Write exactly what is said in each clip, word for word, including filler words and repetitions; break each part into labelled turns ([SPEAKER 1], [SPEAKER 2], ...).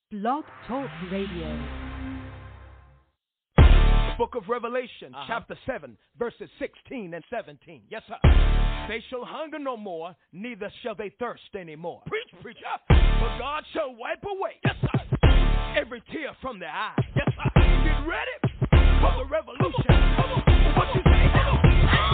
[SPEAKER 1] Blog Talk Radio.
[SPEAKER 2] Book of Revelation,
[SPEAKER 3] uh-huh.
[SPEAKER 2] chapter seven, verses sixteen and seventeen. Yes, sir. They shall hunger no more, neither shall they thirst anymore. Preach, preacher. For God shall wipe away, yes, sir, every tear from their eyes. Yes, sir. Get ready for the revolution. Come on. What you say? Come on.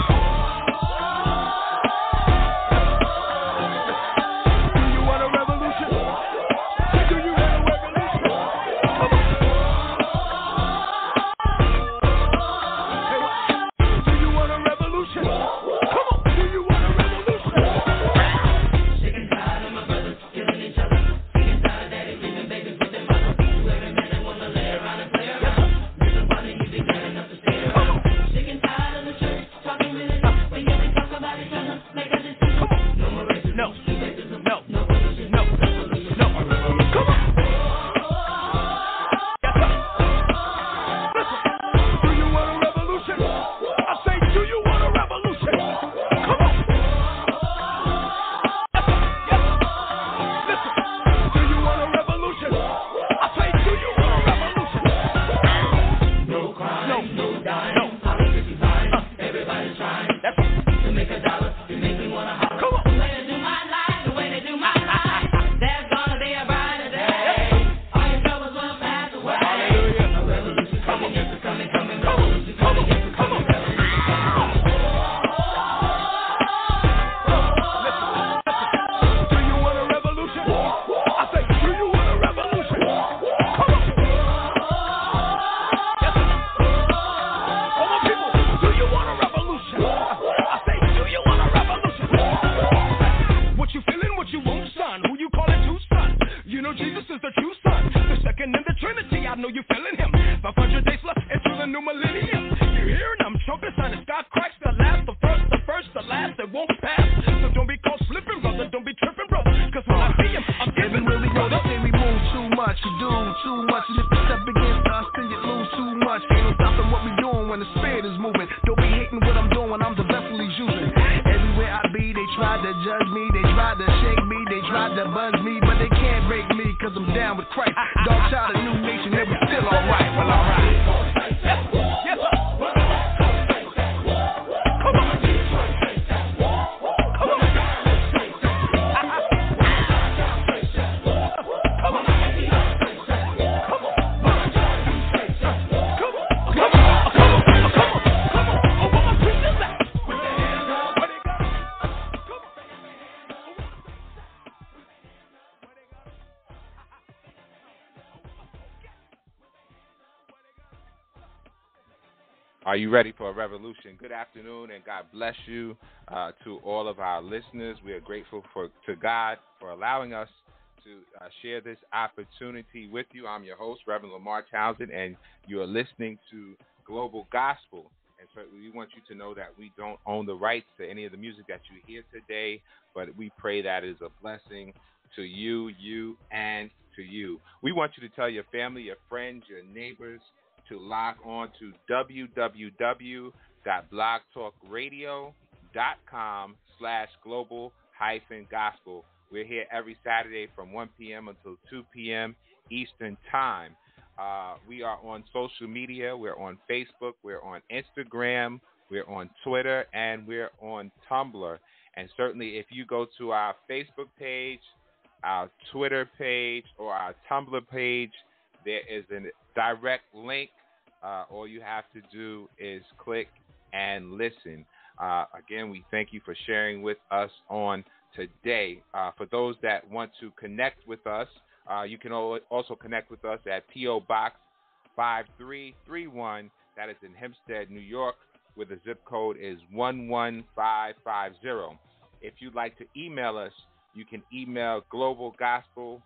[SPEAKER 3] Are you ready for a revolution? Good afternoon, and God bless you uh, to all of our listeners. We are grateful for to God for allowing us to uh, share this opportunity with you. I'm your host, Reverend Lamar Townsend, and you are listening to Global Gospel. And so we want you to know that we don't own the rights to any of the music that you hear today, but we pray that is a blessing to you, you, and to you. We want you to tell your family, your friends, your neighbors, to log on to w w w dot blog talk radio dot com slash global hyphen gospel. We're here every Saturday from one p.m. until two p.m. Eastern Time. Uh, we are on social media. We're on Facebook. We're on Instagram. We're on Twitter. And we're on Tumblr. And certainly if you go to our Facebook page, our Twitter page, or our Tumblr page, there is a direct link. Uh, all you have to do is click and listen. Uh, again, we thank you for sharing with us on today. Uh, for those that want to connect with us, uh, you can also connect with us at P O. Box five three three one. That is in Hempstead, New York, where the zip code is one one five five zero. If you'd like to email us, you can email globalgospel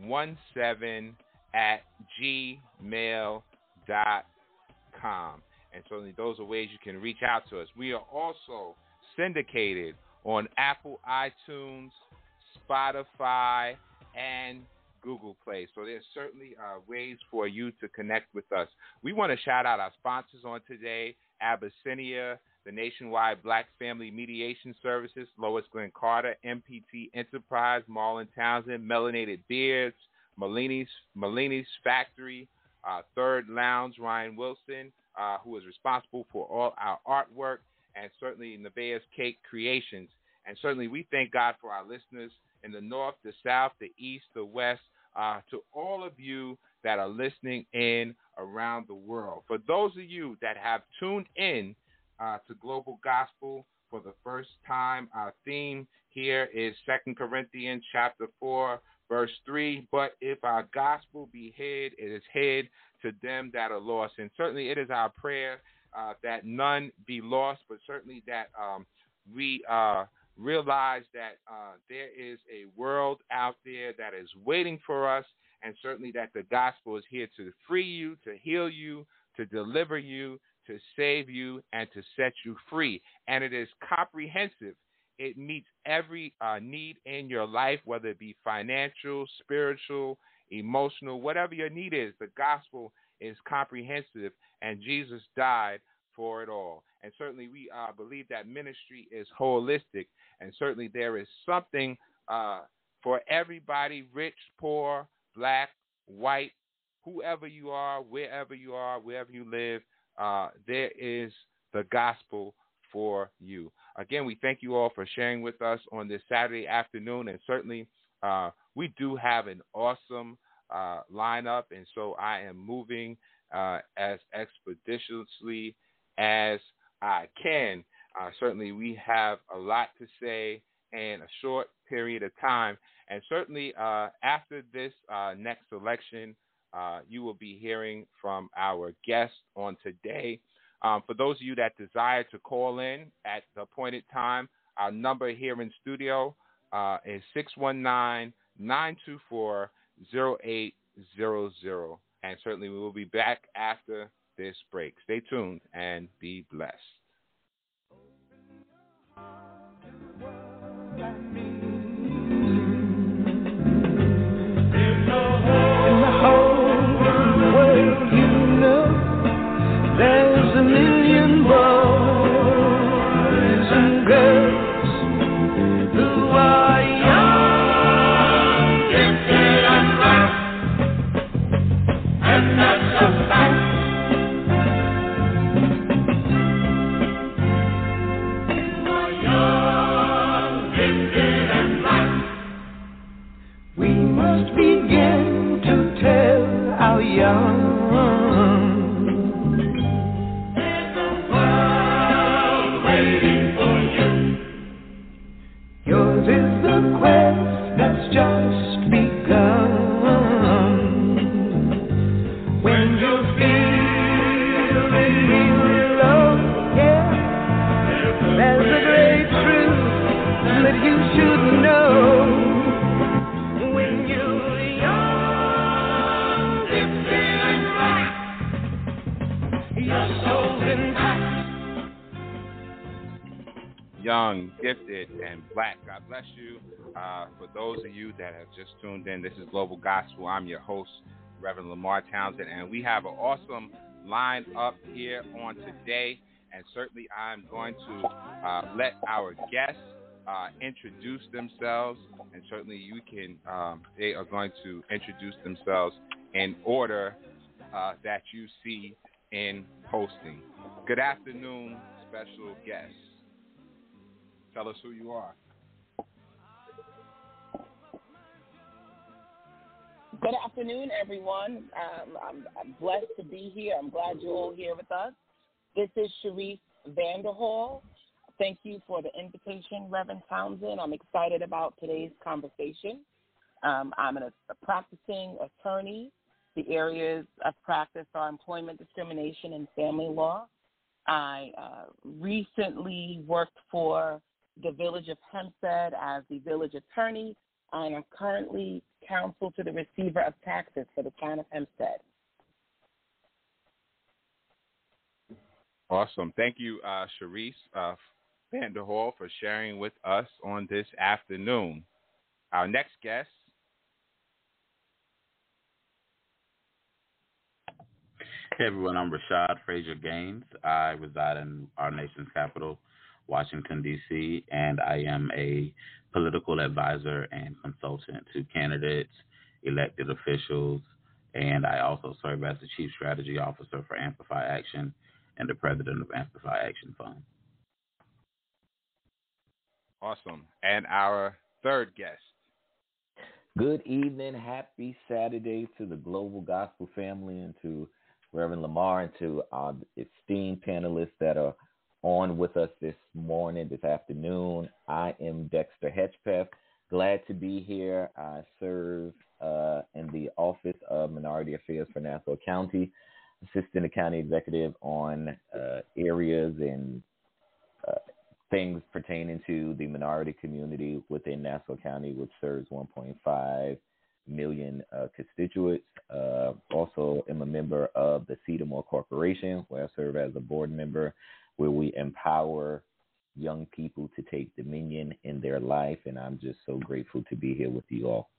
[SPEAKER 3] seventeen at gmail dot com. And certainly those are ways you can reach out to us. We are also syndicated on Apple iTunes, Spotify, and Google Play. So there's certainly uh, ways for you to connect with us. We want to shout out our sponsors on today, Abyssinia, the Nationwide Black Family Mediation Services, Lois Glenn Carter, M P T Enterprise, Marlon Townsend, Melanated Beards, Malini's, Malini's Factory, uh, Third Lounge, Ryan Wilson, uh, who is responsible for all our artwork, and certainly Nevaeh's Cake Creations. And certainly we thank God for our listeners in the north, the south, the east, the west, uh, to all of you that are listening in around the world. For those of you that have tuned in uh, to Global Gospel for the first time, our theme here is Second Corinthians chapter four, verse three. But if our gospel be hid, it is hid to them that are lost. And certainly it is our prayer uh, that none be lost, but certainly that um, we uh, realize that uh, there is a world out there that is waiting for us, and certainly that the gospel is here to free you, to heal you, to deliver you, to save you, and to set you free. And it is comprehensive. It meets every uh, need in your life, whether it be financial, spiritual, emotional, whatever your need is. The gospel is comprehensive, and Jesus died for it all. And certainly we uh, believe that ministry is holistic, and certainly there is something uh, for everybody, rich, poor, black, white, whoever you are, wherever you are, wherever you live, uh, there is the gospel for you. Again, we thank you all for sharing with us on this Saturday afternoon, and certainly uh, we do have an awesome uh, lineup, and so I am moving uh, as expeditiously as I can. Uh, certainly we have a lot to say in a short period of time, and certainly uh, after this uh, next selection, uh, you will be hearing from our guest on today. Um, for those of you that desire to call in at the appointed time, our number here in studio uh, is six one nine, nine two four, zero eight zero zero. And certainly we will be back after this break. Stay tuned and be blessed.
[SPEAKER 4] There's a million boys and girls who are young, gifted, and bright, and that's a fact. You are young, gifted, and bright. We must begin to tell our young that's just begun. When you're feeling low, yeah, there's a great truth that you should know. When you're young, gifted and bright, your soul's intact.
[SPEAKER 3] Young, gifted, and black. God bless you. Uh, for those of you that have just tuned in, this is Global Gospel. I'm your host, Reverend Lamar Townsend, and we have an awesome line up here on today. And certainly I'm going to uh, let our guests uh, introduce themselves, and certainly you can, um, they are going to introduce themselves in order uh, that you see in posting. Good afternoon, special guests. Tell us who you are.
[SPEAKER 5] Good afternoon, everyone. Um, I'm, I'm blessed to be here. I'm glad you're all here with us. This is Sharice Vanderhall. Thank you for the invitation, Reverend Townsend. I'm excited about today's conversation. Um, I'm an, a practicing attorney. The areas of practice are employment discrimination and family law. I uh, recently worked for the Village of Hempstead as the village attorney, and I'm currently counsel to the receiver of taxes for the town of Hempstead.
[SPEAKER 3] Awesome. Thank you, uh, Sharice uh, Vanderhall, for sharing with us on this afternoon. Our next guest.
[SPEAKER 6] Hey, everyone. I'm Rashad Frazier Gaines. I reside in our nation's capital, Washington, D C, and I am a political advisor and consultant to candidates elected officials, and I also serve as the Chief Strategy Officer for Amplify Action and the President of Amplify Action Fund.
[SPEAKER 3] Awesome. And our third guest.
[SPEAKER 7] Good evening. Happy Saturday to the Global Gospel family and to Reverend Lamar and to our esteemed panelists that are on with us this morning, this afternoon. I am Dexter Hedgepeth. Glad to be here. I serve uh, in the Office of Minority Affairs for Nassau County, assisting the county executive on uh, areas and uh, things pertaining to the minority community within Nassau County, which serves one point five million uh, constituents. Uh, also am a member of the Cedarmore Corporation, where I serve as a board member, where we empower young people to take dominion in their life. And I'm just so grateful to be here with you all.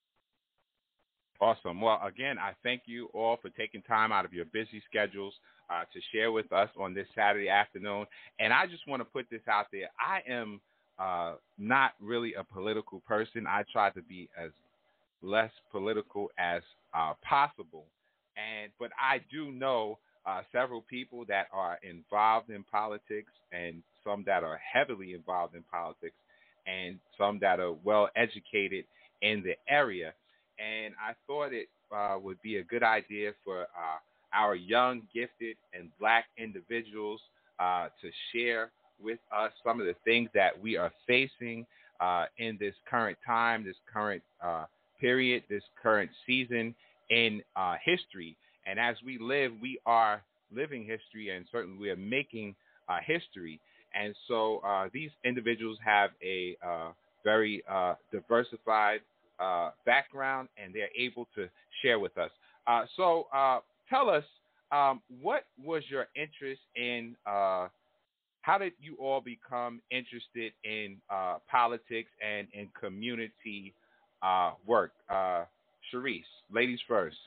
[SPEAKER 3] Awesome. Well, again, I thank you all for taking time out of your busy schedules uh, to share with us on this Saturday afternoon. And I just want to put this out there. I am uh, not really a political person. I try to be as less political as uh, possible. And but I do know uh, several people that are involved in politics, and some that are heavily involved in politics, and some that are well educated in the area. And I thought it uh, would be a good idea for uh, our young, gifted, and black individuals uh, to share with us some of the things that we are facing uh, in this current time, this current uh, period, this current season in uh, history. And as we live, we are living history, and certainly we are making uh, history. And so uh, these individuals have a uh, very uh, diversified Uh, background, and they're able to share with us. Uh, so uh, tell us, um, what was your interest in, uh, how did you all become interested in uh, politics and in community uh, work? Uh, Sharice, ladies first.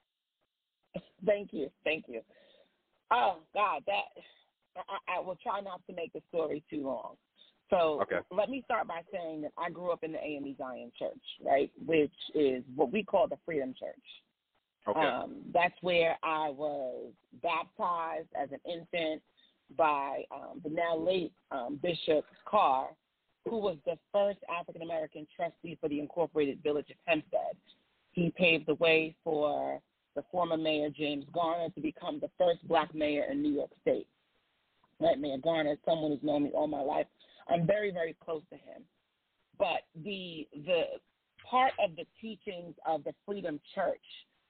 [SPEAKER 5] Thank you. Thank you. Oh, God, that I, I will try not to make the story too long. So
[SPEAKER 3] okay.
[SPEAKER 5] Let me start by saying that I grew up in the A M E Zion Church, right, which is what we call the Freedom Church.
[SPEAKER 3] Okay.
[SPEAKER 5] Um, that's where I was baptized as an infant by um, the now late um, Bishop Carr, who was the first African-American trustee for the Incorporated Village of Hempstead. He paved the way for the former mayor, James Garner, to become the first black mayor in New York State. Right, Mayor Garner, someone who's known me all my life. I'm very, very close to him. But the the part of the teachings of the Freedom Church,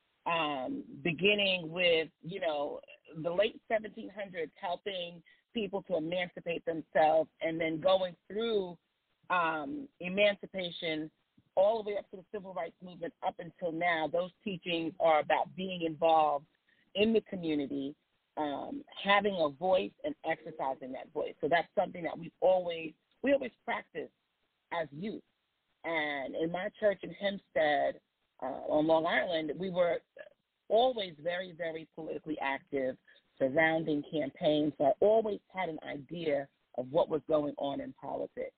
[SPEAKER 5] um, beginning with, you know, the late seventeen hundreds, helping people to emancipate themselves, and then going through um, emancipation all the way up to the Civil Rights Movement up until now, those teachings are about being involved in the community, Um, having a voice and exercising that voice. So that's something that we always we always practice as youth. And in my church in Hempstead, uh, on Long Island, we were always very, very politically active surrounding campaigns. So I always had an idea of what was going on in politics.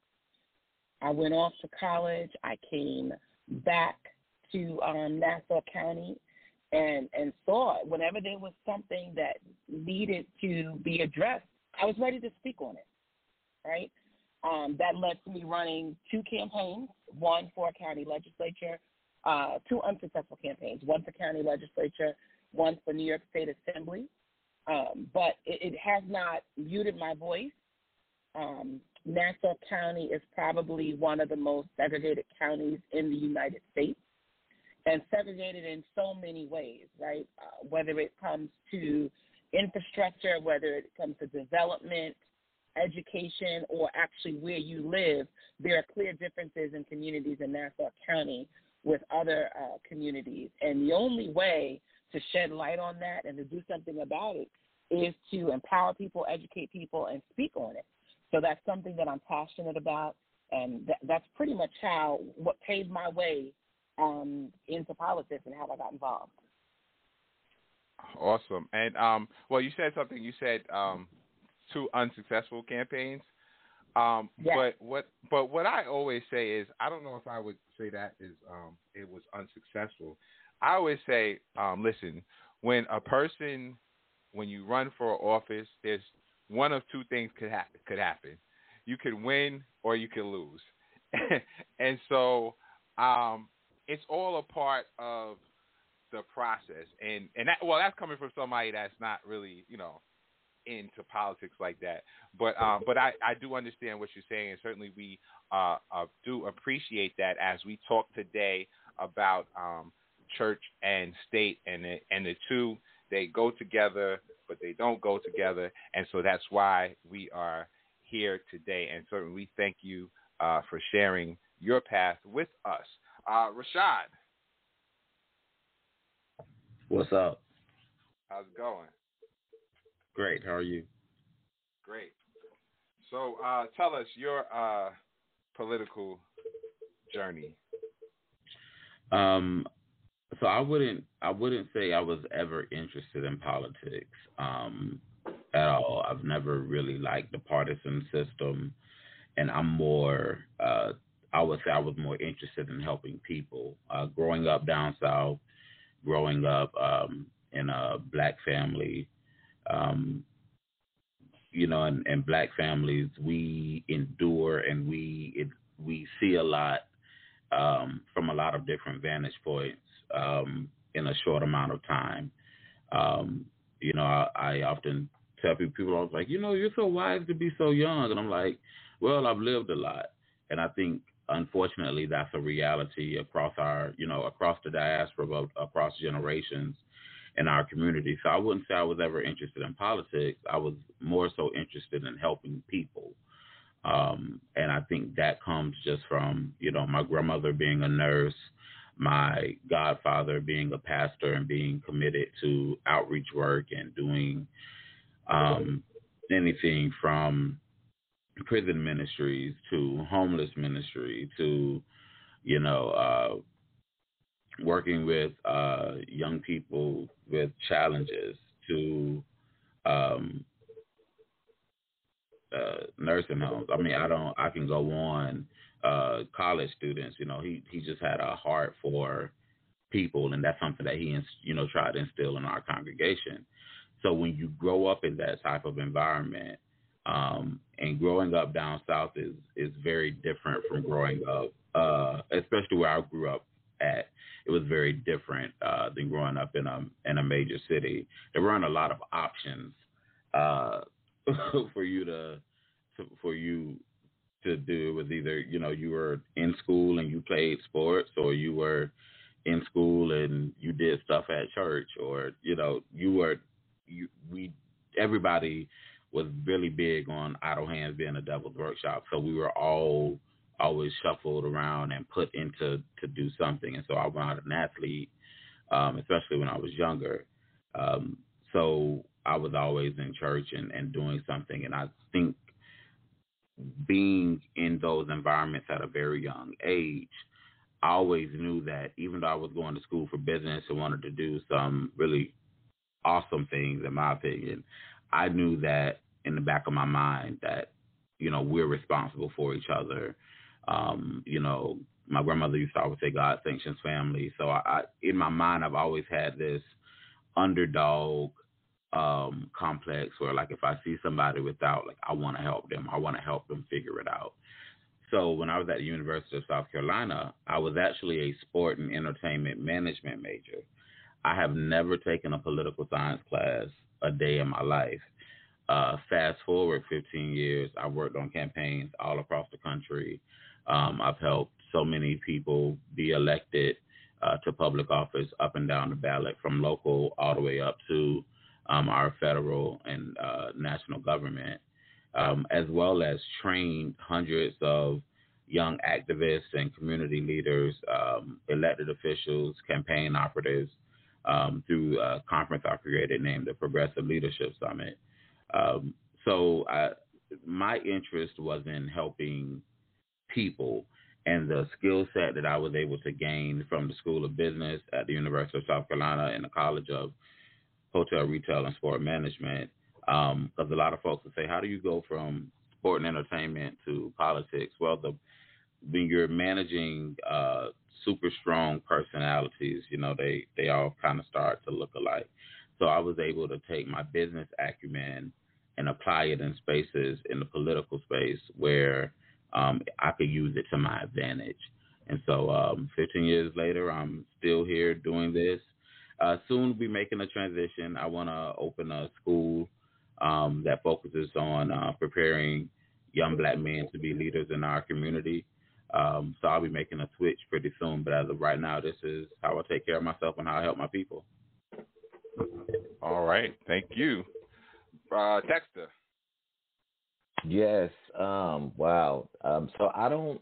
[SPEAKER 5] I went off to college. I came back to um, Nassau County, and and saw it. Whenever there was something that needed to be addressed, I was ready to speak on it, right? Um, that led to me running two campaigns, one for county legislature, uh, two unsuccessful campaigns, one for county legislature, one for New York State Assembly. Um, but it, it has not muted my voice. Um, Nassau County is probably one of the most segregated counties in the United States, and segregated in so many ways, right? Uh, whether it comes to infrastructure, whether it comes to development, education, or actually where you live, there are clear differences in communities in Nassau County with other uh, communities. And the only way to shed light on that and to do something about it is to empower people, educate people, and speak on it. So that's something that I'm passionate about, and th- that's pretty much how, what paved my way Um, into politics and how I got involved.
[SPEAKER 3] Awesome. And, um, well, you said something. You said um, two unsuccessful campaigns. Um,
[SPEAKER 5] Yes.
[SPEAKER 3] but what but what I always say is I don't know if I would say that is um, it was unsuccessful. I always say, um, listen, when a person when you run for office, there's one of two things could happen. Could happen. You could win or you could lose, and so um, it's all a part of the process. And and that, well, that's coming from somebody that's not really, you know, into politics like that. But um, but I, I do understand what you're saying, and certainly we uh, uh, do appreciate that as we talk today about um, church and state, and the, and the two, they go together, but they don't go together, and so that's why we are here today. And certainly we thank you uh, for sharing your path with us. Uh, Rashad.
[SPEAKER 6] What's up?
[SPEAKER 3] How's it going?
[SPEAKER 6] Great. How are you?
[SPEAKER 3] Great. So uh, tell us your uh, political journey.
[SPEAKER 6] Um, so I wouldn't I wouldn't say I was ever interested in politics um, at all. I've never really liked the partisan system, and I'm more uh, I would say I was more interested in helping people. Uh, growing up down south, growing up um, in a black family. Um, you know, in, in black families, we endure and we it, we see a lot um, from a lot of different vantage points um, in a short amount of time. Um, you know, I, I often tell people, people are like, you know, you're so wise to be so young. And I'm like, well, I've lived a lot. And I think, unfortunately, that's a reality across our, you know, across the diaspora, across generations in our community. So I wouldn't say I was ever interested in politics. I was more so interested in helping people. Um, and I think that comes just from, you know, my grandmother being a nurse, my godfather being a pastor and being committed to outreach work and doing um, anything from prison ministries to homeless ministry to, you know, uh, working with uh, young people with challenges to um, uh, nursing homes. I mean, I don't. I can go on. Uh, college students. You know, he he just had a heart for people, and that's something that he, you know, tried to instill in our congregation. So when you grow up in that type of environment, um, and growing up down south is is very different from growing up, uh, especially where I grew up at. It was very different uh, than growing up in a in a major city. There weren't a lot of options uh, for you to, to for you to do. It was either, you know, you were in school and you played sports, or you were in school and you did stuff at church, or, you know, you were you we everybody was really big on idle hands being a devil's workshop. So we were all always shuffled around and put into to do something. And so I went out an athlete, um, especially when I was younger. Um, so I was always in church and, and doing something. And I think being in those environments at a very young age, I always knew that even though I was going to school for business and wanted to do some really awesome things, in my opinion, I knew that in the back of my mind that, you know, we're responsible for each other. Um, you know, my grandmother used to always say God sanctions family. So I, I in my mind, I've always had this underdog um, complex where, like, if I see somebody without, like, I want to help them. I want to help them figure it out. So when I was at the University of South Carolina, I was actually a sport and entertainment management major. I have never taken a political science class a day in my life. Uh, fast forward fifteen years, I worked on campaigns all across the country. Um, I've helped so many people be elected uh, to public office up and down the ballot, from local all the way up to um, our federal and uh, national government, um, as well as trained hundreds of young activists and community leaders, um, elected officials, campaign operatives, um, through a conference I created named the Progressive Leadership Summit. Um, so I, my interest was in helping people, and the skill set that I was able to gain from the School of Business at the University of South Carolina and the College of Hotel, Retail, and Sport Management. Because um, a lot of folks would say, how do you go from sport and entertainment to politics. Well, the when you're managing uh, super strong personalities, you know, they, they all kind of start to look alike. So I was able to take my business acumen and apply it in spaces in the political space where um, I could use it to my advantage. And so um, fifteen years later, I'm still here doing this. Uh, soon we'll be making a transition. I want to open a school um, that focuses on uh, preparing young black men to be leaders in our community. Um, so I'll be making a switch pretty soon. But as of right now, this is how I take care of myself and how I help my people.
[SPEAKER 3] All right. Thank you. Uh, Dexter.
[SPEAKER 7] Yes. Um, wow. Um, so I don't,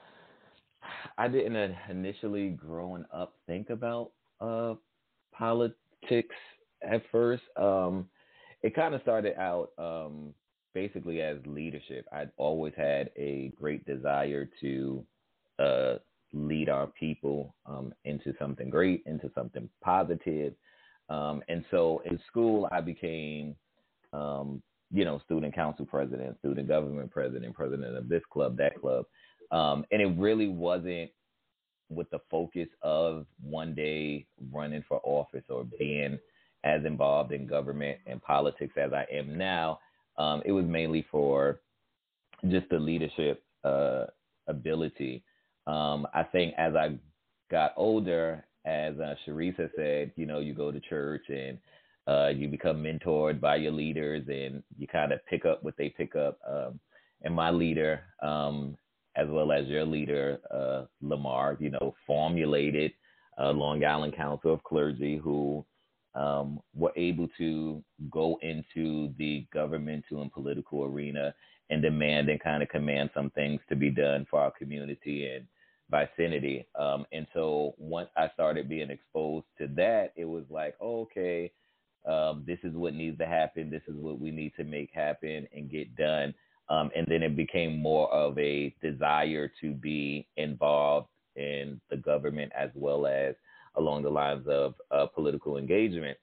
[SPEAKER 7] I didn't initially growing up think about uh, politics at first. Um, it kind of started out um, basically as leadership. I'd always had a great desire to uh, lead our people um, into something great, into something positive. Um, and so in school, I became, um, you know, student council president, student government president, president of this club, that club. Um, and it really wasn't with the focus of one day running for office or being as involved in government and politics as I am now. Um, it was mainly for just the leadership uh, ability. Um, I think as I got older, as uh, Sharisa said, you know, you go to church and uh, you become mentored by your leaders and you kind of pick up what they pick up. Um, and my leader, um, as well as your leader, uh, Lamar, you know, formulated uh, Long Island Council of Clergy, who um, were able to go into the governmental and political arena and demand and kind of command some things to be done for our community and vicinity. Um, and so once I started being exposed to that, it was like, oh, okay, um, this is what needs to happen. This is what we need to make happen and get done. Um, and then it became more of a desire to be involved in the government as well as along the lines of uh, political engagement.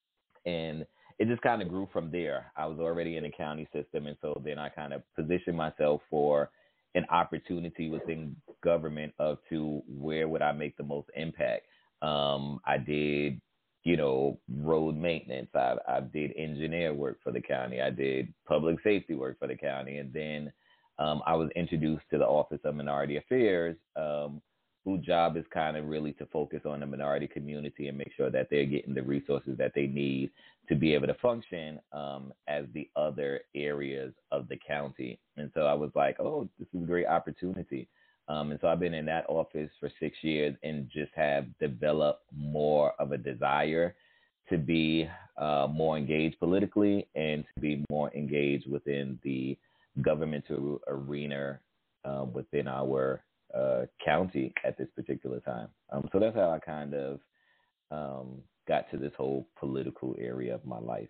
[SPEAKER 7] And it just kind of grew from there. I was already in the county system. And so then I kind of positioned myself for an opportunity within government of to where would I make the most impact. Um, I did, you know, road maintenance. I, I did engineer work for the county. I did public safety work for the county. And then um, I was introduced to the Office of Minority Affairs, um, whose job is kind of really to focus on the minority community and make sure that they're getting the resources that they need to be able to function um, as the other areas of the county. And so I was like, oh, this is a great opportunity. Um, and so I've been in that office for six years and just have developed more of a desire to be uh, more engaged politically and to be more engaged within the governmental arena uh, within our uh, county at this particular time. Um, so that's how I kind of um, got to this whole political area of my life.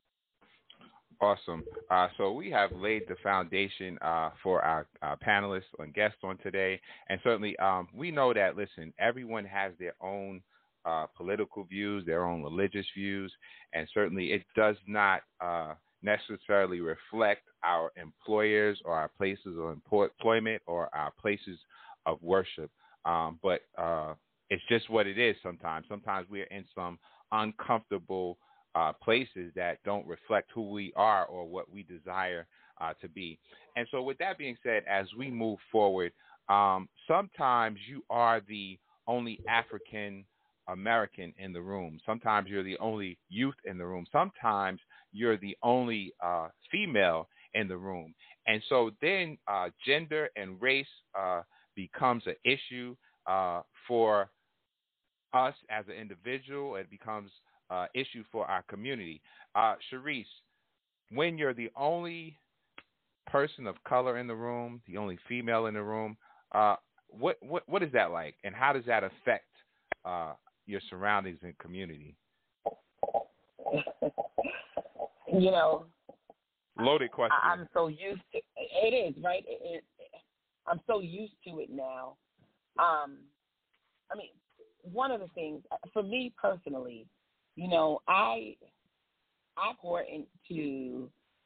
[SPEAKER 3] Awesome. Uh, so we have laid the foundation uh, for our, our panelists and guests on today. And certainly um, we know that, listen, everyone has their own uh, political views, their own religious views, and certainly it does not uh, necessarily reflect our employers or our places of employment or our places of worship. Um, but uh, it's just what it is sometimes. Sometimes we're in some uncomfortable Uh, places that don't reflect who we are or what we desire uh, to be. And so with that being said, as we move forward, um, sometimes you are the only African American in the room. Sometimes you're the only youth in the room. Sometimes you're the only uh, female in the room. And so then uh, gender and race uh, becomes an issue uh, for us as an individual. It becomes Uh, issue for our community. Uh, Sharice, when you're the only person of color in the room, the only female in the room, uh, what, what what is that like, and how does that affect uh, your surroundings and community?
[SPEAKER 5] You know,
[SPEAKER 3] loaded question.
[SPEAKER 5] I, I'm so used to it. Is right. It, it, I'm so used to it now. Um, I mean, one of the things for me personally. You know, I I pour into,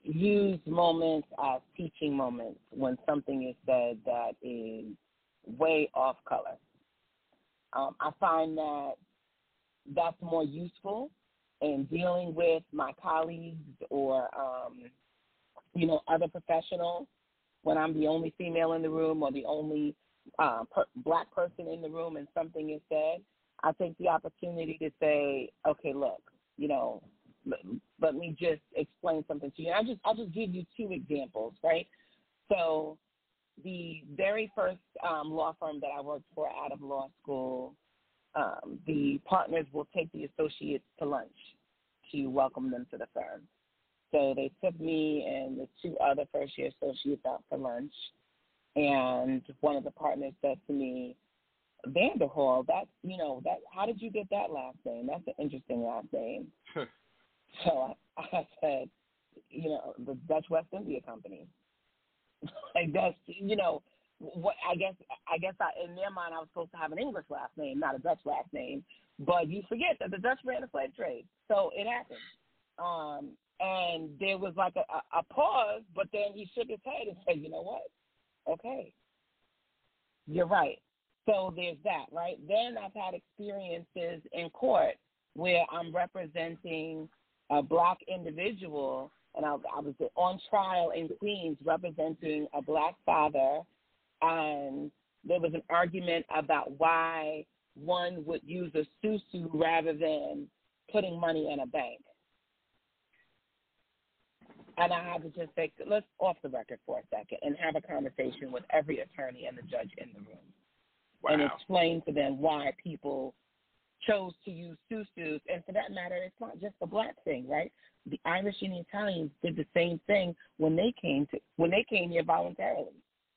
[SPEAKER 5] use moments as teaching moments when something is said that is way off color. Um, I find that that's more useful in dealing with my colleagues or, um, you know, other professionals when I'm the only female in the room or the only uh, per- black person in the room and something is said. I take the opportunity to say, okay, look, you know, let, let me just explain something to you. And I just, I'll just give you two examples, right? So the very first um, law firm that I worked for out of law school, um, the partners will take the associates to lunch to welcome them to the firm. So they took me and the two other first-year associates out for lunch, and one of the partners said to me, Vanderhall, that's, you know, that. How did you get that last name? That's an interesting last name. So I, I said, you know, the Dutch West India Company. Like that's, you know, what I guess. I guess I, in their mind, I was supposed to have an English last name, not a Dutch last name. But you forget that the Dutch ran the slave trade, so it happened. Um, and there was like a, a, a pause, but then he shook his head and said, "You know what? Okay, you're right." So there's that, right? Then I've had experiences in court where I'm representing a black individual, and I, I was on trial in Queens representing a black father, and there was an argument about why one would use a susu rather than putting money in a bank. And I had to just say, let's off the record for a second and have a conversation with every attorney and the judge in the room. Wow. And explain to them why people chose to use susus. And for that matter, it's not just a black thing, right? The Irish and the Italians did the same thing when they came to when they came here voluntarily.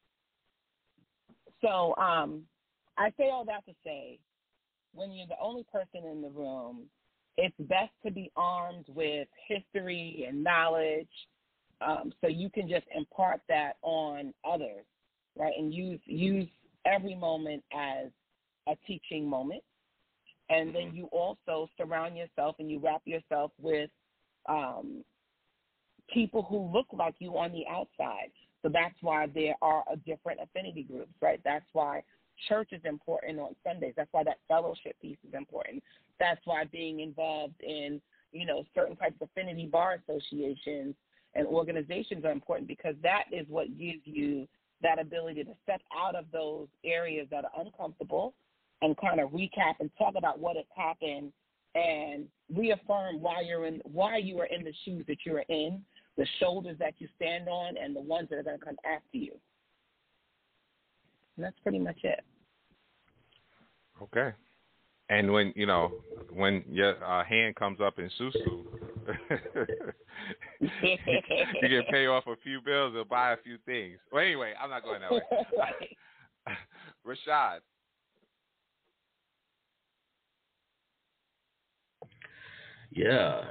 [SPEAKER 5] So um, I say all that to say, when you're the only person in the room, it's best to be armed with history and knowledge, um, so you can just impart that on others, right? And use use every moment as a teaching moment. And then you also surround yourself and you wrap yourself with um, people who look like you on the outside. So that's why there are a different affinity groups, right? That's why church is important on Sundays. That's why that fellowship piece is important. That's why being involved in, you know, certain types of affinity bar associations and organizations are important, because that is what gives you that ability to step out of those areas that are uncomfortable and kind of recap and talk about what has happened and reaffirm why you're in, why you are in the shoes that you're in, the shoulders that you stand on, and the ones that are going to come after you. And that's pretty much it.
[SPEAKER 3] Okay. And when, you know, when your uh, hand comes up in susu, you can pay off a few bills or buy a few things. Well, anyway, I'm not going that way. Rashad.
[SPEAKER 6] Yeah.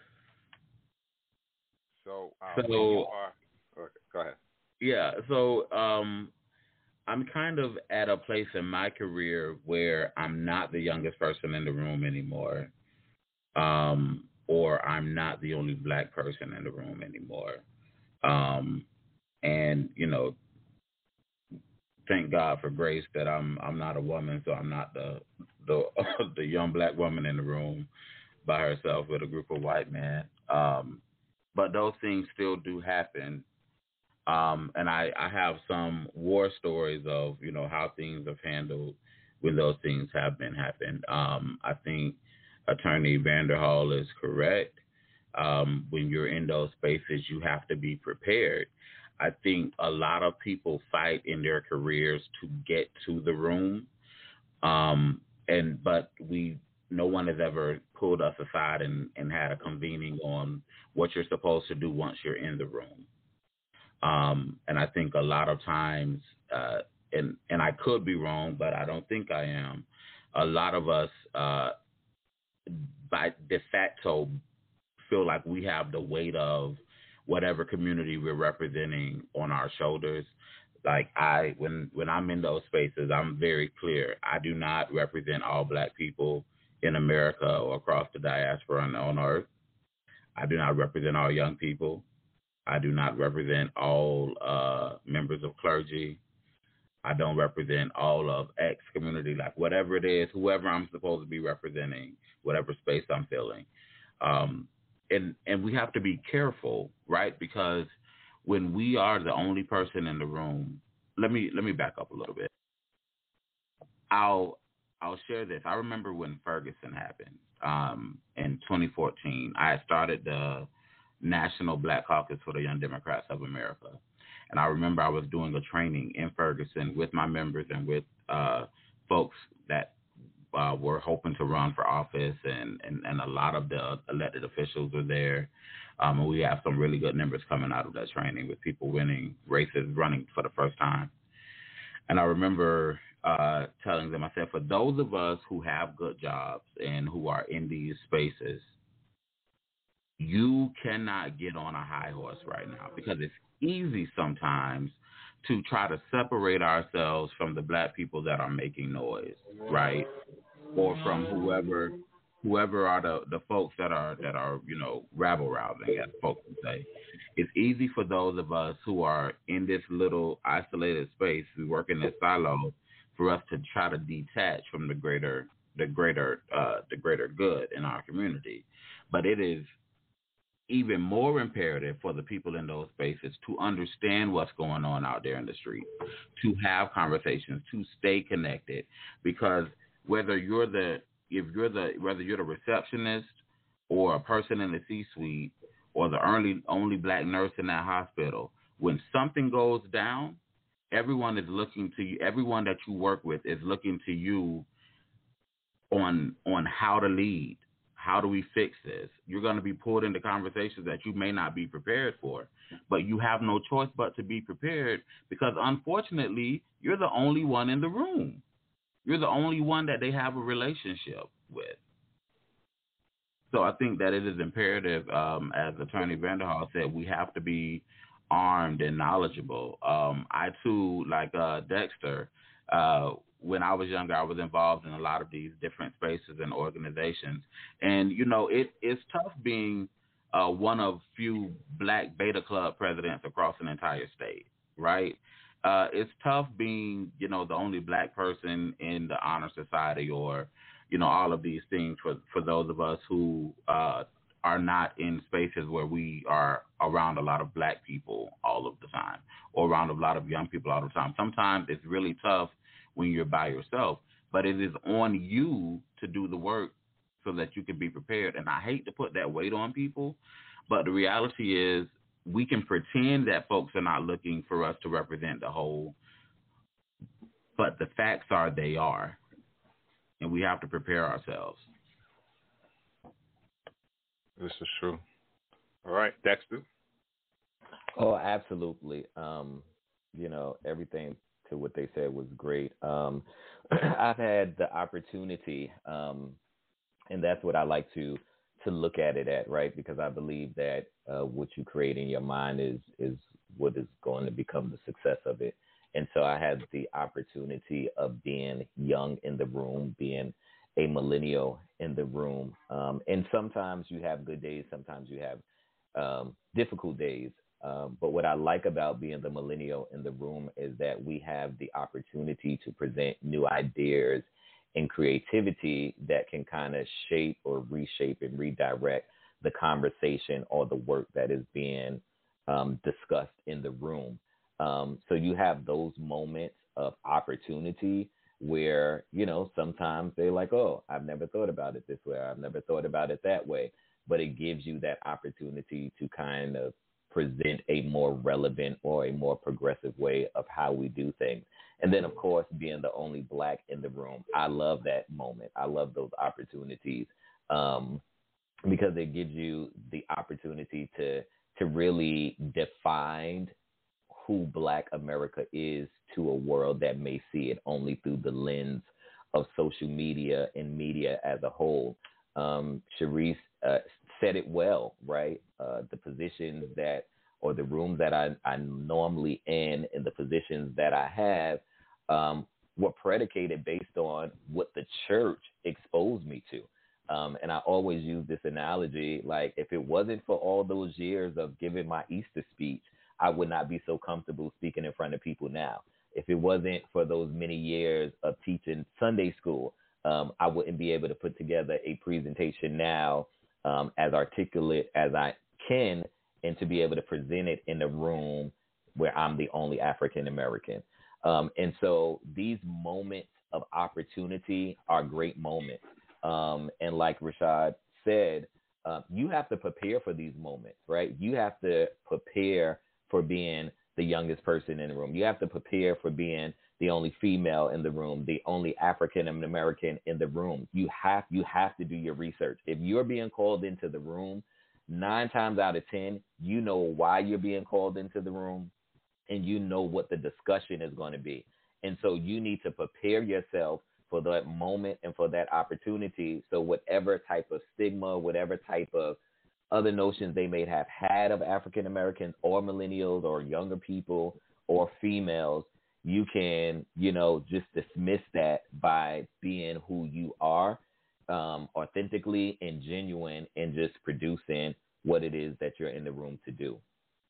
[SPEAKER 3] So, um,
[SPEAKER 6] so
[SPEAKER 3] you are, okay, go ahead.
[SPEAKER 6] Yeah. So, um, I'm kind of at a place in my career where I'm not the youngest person in the room anymore, um, or I'm not the only black person in the room anymore. Um, and, you know, thank God for grace that I'm I'm not a woman, so I'm not the the the young black woman in the room by herself with a group of white men. Um, but those things still do happen. Um, and I, I have some war stories of, you know, how things have handled when those things have been happened. Um, I think Attorney Vanderhall is correct. Um, when you're in those spaces, you have to be prepared. I think a lot of people fight in their careers to get to the room. Um, and but we no one has ever pulled us aside and, and had a convening on what you're supposed to do once you're in the room. Um, and I think a lot of times, uh, and, and I could be wrong, but I don't think I am, a lot of us, uh, by de facto, feel like we have the weight of whatever community we're representing on our shoulders. Like I, when, when I'm in those spaces, I'm very clear. I do not represent all black people in America or across the diaspora and on earth. I do not represent all young people. I do not represent all uh, members of clergy. I don't represent all of X community, like whatever it is, whoever I'm supposed to be representing, whatever space I'm filling. Um, and and we have to be careful, right? Because when we are the only person in the room, let me let me back up a little bit. I'll I'll share this. I remember when Ferguson happened um, in twenty fourteen. I had started the National Black Caucus for the Young Democrats of America. And I remember I was doing a training in Ferguson with my members and with uh, folks that uh, were hoping to run for office, and, and, and a lot of the elected officials were there. Um, and we have some really good numbers coming out of that training with people winning races, running for the first time. And I remember uh, telling them, I said, for those of us who have good jobs and who are in these spaces, you cannot get on a high horse right now, because it's easy sometimes to try to separate ourselves from the black people that are making noise, right? Or from whoever whoever are the, the folks that are that are, you know, rabble rousing, as folks would say. It's easy for those of us who are in this little isolated space, we work in this silo, for us to try to detach from the greater the greater uh, the greater good in our community. But it is even more imperative for the people in those spaces to understand what's going on out there in the street, to have conversations, to stay connected, because whether you're the if you're the whether you're the receptionist or a person in the C-suite or the only only black nurse in that hospital, when something goes down, everyone is looking to you. Everyone that you work with is looking to you on on how to lead. How do we fix this? You're going to be pulled into conversations that you may not be prepared for, but you have no choice but to be prepared, because unfortunately, you're the only one in the room. You're the only one that they have a relationship with. So I think that it is imperative, um, as Attorney Vanderhall said, we have to be armed and knowledgeable. Um, I too, like uh, Dexter, uh, when I was younger, I was involved in a lot of these different spaces and organizations. And, you know, it, it's tough being uh, one of few black Beta Club presidents across an entire state, right? Uh, it's tough being, you know, the only black person in the Honor Society, or, you know, all of these things for, for those of us who uh, are not in spaces where we are around a lot of black people all of the time, or around a lot of young people all the time. Sometimes it's really tough when you're by yourself, but it is on you to do the work so that you can be prepared. And I hate to put that weight on people, but the reality is we can pretend that folks are not looking for us to represent the whole, but the facts are they are, and we have to prepare ourselves.
[SPEAKER 3] This is true. All right, Dexter.
[SPEAKER 7] Oh, absolutely. Um, you know, everything to what they said was great. Um, I've had the opportunity, um, and that's what I like to to look at it at, right? Because I believe that uh, what you create in your mind is is what is going to become the success of it. And so I had the opportunity of being young in the room, being a millennial in the room. Um, and sometimes you have good days, sometimes you have um, difficult days. Um, but what I like about being the millennial in the room is that we have the opportunity to present new ideas and creativity that can kind of shape or reshape and redirect the conversation or the work that is being um, discussed in the room. Um, so you have those moments of opportunity where, you know, sometimes they're like, oh, I've never thought about it this way. I've never thought about it that way. But it gives you that opportunity to kind of present a more relevant or a more progressive way of how we do things. And then, of course, being the only black in the room, I love that moment. I love those opportunities um, because it gives you the opportunity to to really define who Black America is to a world that may see it only through the lens of social media and media as a whole. Um, Sharice uh, said it well, right? Uh, the positions that, or the rooms that I, I'm normally in, and the positions that I have um, were predicated based on what the church exposed me to. Um, and I always use this analogy, like if it wasn't for all those years of giving my Easter speech, I would not be so comfortable speaking in front of people now. If it wasn't for those many years of teaching Sunday school, um, I wouldn't be able to put together a presentation now um, as articulate as I can, and to be able to present it in a room where I'm the only African American. Um, and so these moments of opportunity are great moments. Um, and like Rashad said, uh, you have to prepare for these moments, right? You have to prepare for being the youngest person in the room. You have to prepare for being the only female in the room, the only African American in the room. You have you have to do your research. If you're being called into the room, nine times out of ten, you know why you're being called into the room, and you know what the discussion is going to be. And so you need to prepare yourself for that moment and for that opportunity. So whatever type of stigma, whatever type of other notions they may have had of African Americans or millennials or younger people or females, you can, you know, just dismiss that by being who you are, um, authentically and genuine, and just producing what it is that you're in the room to do.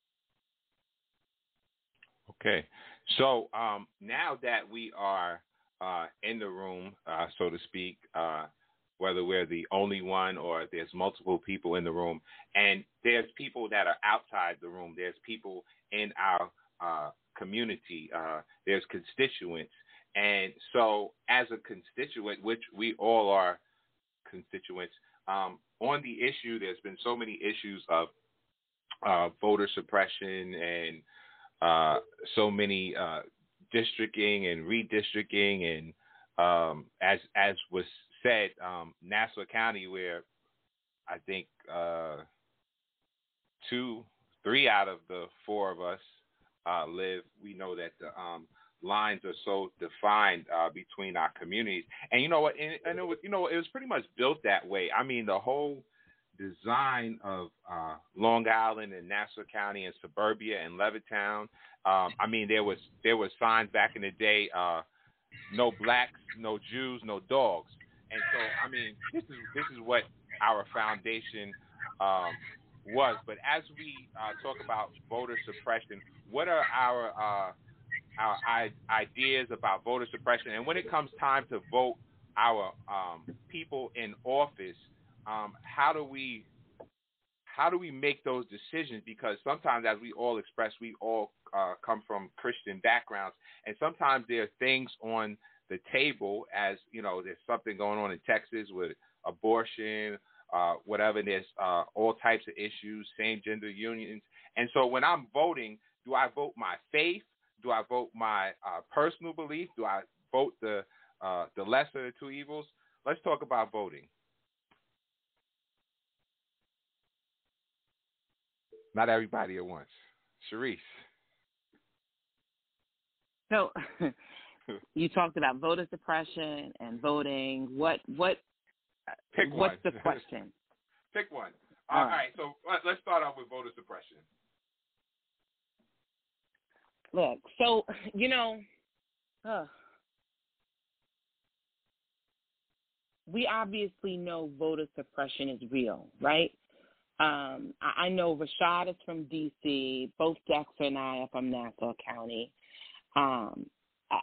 [SPEAKER 3] Okay. So um, now that we are uh, in the room, uh, so to speak, uh, whether we're the only one or there's multiple people in the room, and there's people that are outside the room, there's people in our uh, community, uh, there's constituents. And so as a constituent, which we all are constituents, um, on the issue, there's been so many issues of uh, voter suppression and uh, so many uh, districting and redistricting, and um, as as was said, um, Nassau County, where I think uh, two, three out of the four of us uh, live, we know that the um, lines are so defined uh, between our communities. And you know what? And, and it was, you know, it was pretty much built that way. I mean, the whole design of uh, Long Island and Nassau County and suburbia and Levittown. Um, I mean, there was there was signs back in the day, uh, no blacks, no Jews, no dogs. And so, I mean, this is this is what our foundation um, was. But as we uh, talk about voter suppression, what are our uh, our I- ideas about voter suppression? And when it comes time to vote our um, people in office, um, how do we how do we make those decisions? Because sometimes, as we all express, we all uh, come from Christian backgrounds, and sometimes there are things on the table, as you know, there's something going on in Texas with abortion, uh, whatever. And there's uh, all types of issues, same gender unions. And so when I'm voting, do I vote my faith? Do I vote my uh, personal belief? Do I vote the uh, the lesser of two evils? Let's talk about voting. Not everybody at once. Sharice.
[SPEAKER 5] So you talked about voter suppression and voting. What what
[SPEAKER 3] Pick
[SPEAKER 5] what's
[SPEAKER 3] one.
[SPEAKER 5] the question?
[SPEAKER 3] Pick one.
[SPEAKER 5] All,
[SPEAKER 3] All
[SPEAKER 5] right.
[SPEAKER 3] right. So let's start off with voter suppression.
[SPEAKER 5] Look, so you know, uh, we obviously know voter suppression is real, right? Um, I, I know Rashad is from D C. Both Dexter and I are from Nassau County. Um, I,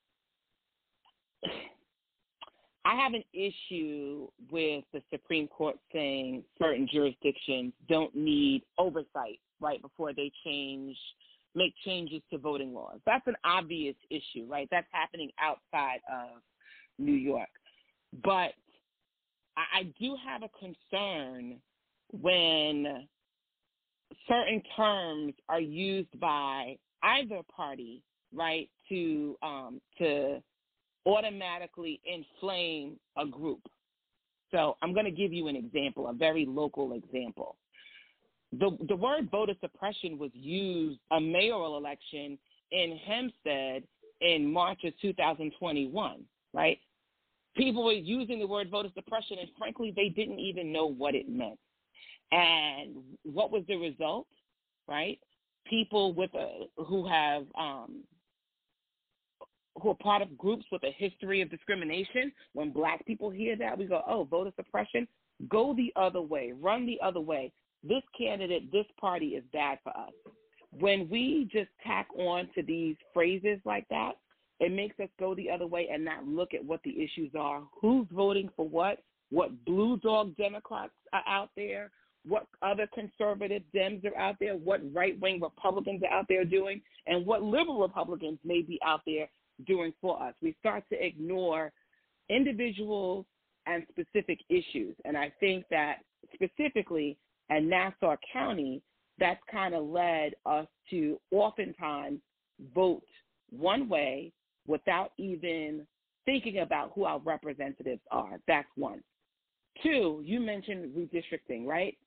[SPEAKER 5] I have an issue with the Supreme Court saying certain jurisdictions don't need oversight right before they change, make changes to voting laws. That's an obvious issue, right? That's happening outside of New York. But I, I do have a concern when certain terms are used by either party, right, to um, to automatically inflame a group. So I'm going to give you an example, a very local example. The the word voter suppression was used a mayoral election in Hempstead in March of two thousand twenty-one, right? People were using the word voter suppression, and frankly, they didn't even know what it meant. And what was the result, right? People with a, who have um, who are part of groups with a history of discrimination, when black people hear that, we go, oh, voter suppression, go the other way, run the other way. This candidate, this party is bad for us. When we just tack on to these phrases like that, it makes us go the other way and not look at what the issues are, who's voting for what, what blue dog Democrats are out there, what other conservative Dems are out there, what right-wing Republicans are out there doing, and what liberal Republicans may be out there doing for us. We start to ignore individuals and specific issues. And I think that specifically in Nassau County, that's kind of led us to oftentimes vote one way without even thinking about who our representatives are. That's one. Two, you mentioned redistricting, right?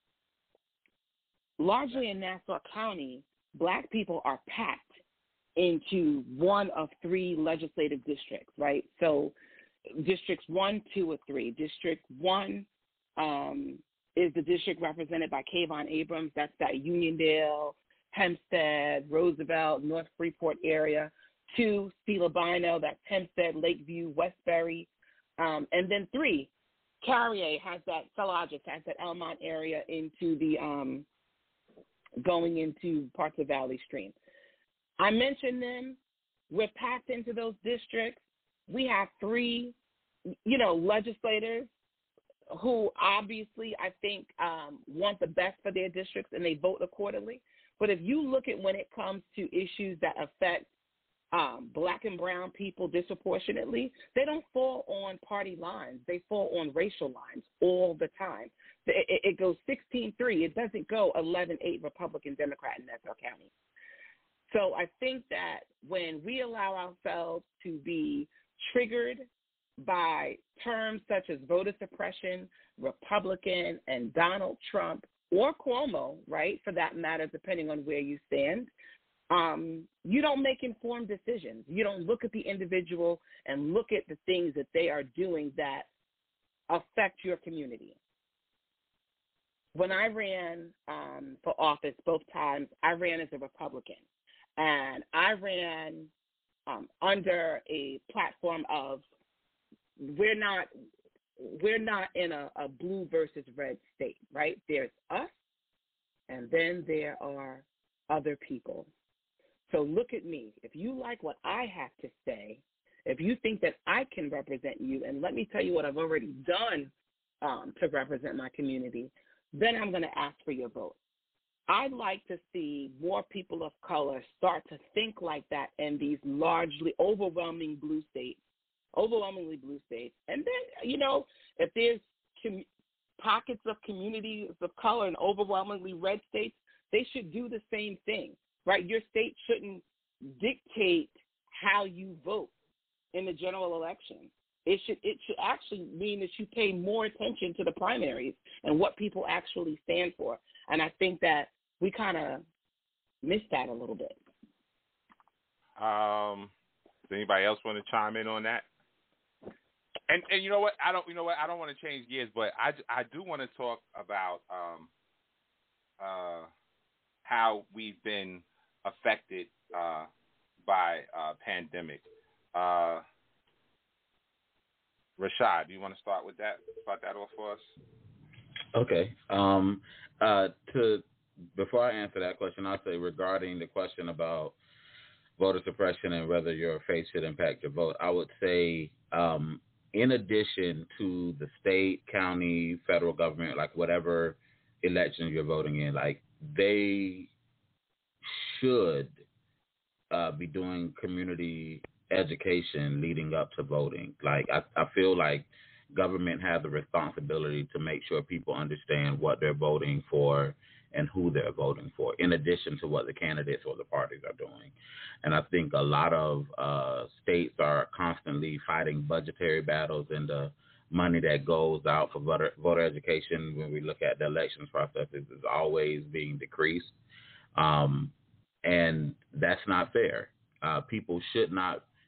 [SPEAKER 5] Largely in Nassau County, black people are packed into one of three legislative districts, right? So districts one, two, or three. District one um, is the district represented by Kayvon Abrams. That's that Uniondale, Hempstead, Roosevelt, North Freeport area. Two, Steve Albino, that's Hempstead, Lakeview, Westbury. Um, and then three, Carrier has that, Cellogic has that Elmont area into the, um, going into parts of Valley Stream. I mentioned them. We're packed into those districts. We have three, you know, legislators who obviously I think um, want the best for their districts and they vote accordingly. But if you look at when it comes to issues that affect um, black and brown people disproportionately, they don't fall on party lines. They fall on racial lines all the time. It, it goes sixteen three. It doesn't go eleven eight Republican, Democrat in Nassau County. So I think that when we allow ourselves to be triggered by terms such as voter suppression, Republican, and Donald Trump, or Cuomo, right, for that matter, depending on where you stand, um, you don't make informed decisions. You don't look at the individual and look at the things that they are doing that affect your community. When I ran um, for office both times, I ran as a Republican. And I ran um, under a platform of we're not we're not in a, a blue versus red state, right? There's us, and then there are other people. So look at me. If you like what I have to say, if you think that I can represent you, and let me tell you what I've already done um, to represent my community, then I'm going to ask for your vote. I'd like to see more people of color start to think like that in these largely overwhelming blue states, overwhelmingly blue states. And then, you know, if there's com- pockets of communities of color in overwhelmingly red states, they should do the same thing, right? Your state shouldn't dictate how you vote in the general election. It should it should actually mean that you pay more attention to the primaries and what people actually stand for. And I think that we kind of missed that a little bit.
[SPEAKER 3] Um, does anybody else want to chime in on that? And and you know what? I don't you know what? I don't want to change gears, but I, I do want to talk about um uh how we've been affected uh by uh pandemic. Uh, Rashad, do you want to start with that? Start that off for us.
[SPEAKER 6] Okay. Um. Uh. To before I answer that question, I'll say regarding the question about voter suppression and whether your faith should impact your vote, I would say, um, in addition to the state, county, federal government, like whatever elections you're voting in, like they should uh, be doing community education leading up to voting. Like I, I feel like government has the responsibility to make sure people understand what they're voting for and who they're voting for, in addition to what the candidates or the parties are doing. And I think a lot of uh, states are constantly fighting budgetary battles, and the money that goes out for voter, voter education when we look at the elections process is, is always being decreased. Um, and that's not fair. Uh, people should not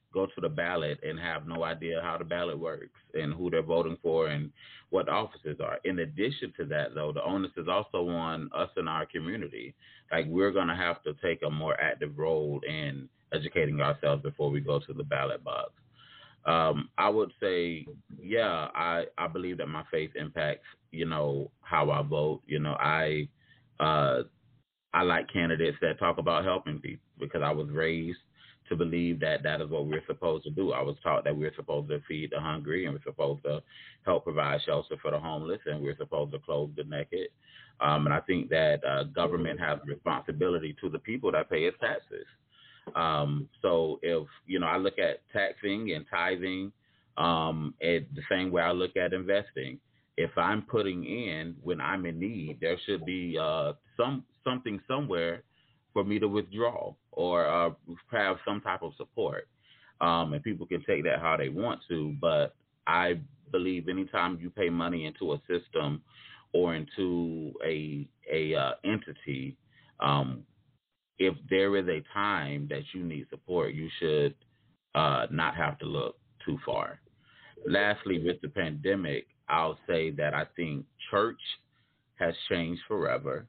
[SPEAKER 6] go to the ballot and have no idea how the ballot works and who they're voting for and what the offices are. In addition to that, though, the onus is also on us in our community. Like, we're going to have to take a more active role in educating ourselves before we go to the ballot box. Um, I would say, yeah, I, I believe that my faith impacts, you know, how I vote. You know, I uh, I like candidates that talk about helping people because I was raised to believe that that is what we're supposed to do. I was taught that we're supposed to feed the hungry and we're supposed to help provide shelter for the homeless and we're supposed to clothe the naked. Um, and I think that uh, government has a responsibility to the people that pay its taxes. Um, so if, you know, I look at taxing and tithing um, the same way I look at investing. If I'm putting in when I'm in need, there should be uh, some something somewhere for me to withdraw or uh, have some type of support. Um, and people can take that how they want to, but I believe anytime you pay money into a system or into a a uh, entity, um, if there is a time that you need support, you should uh, not have to look too far. Lastly, with the pandemic, I'll say that I think church has changed forever.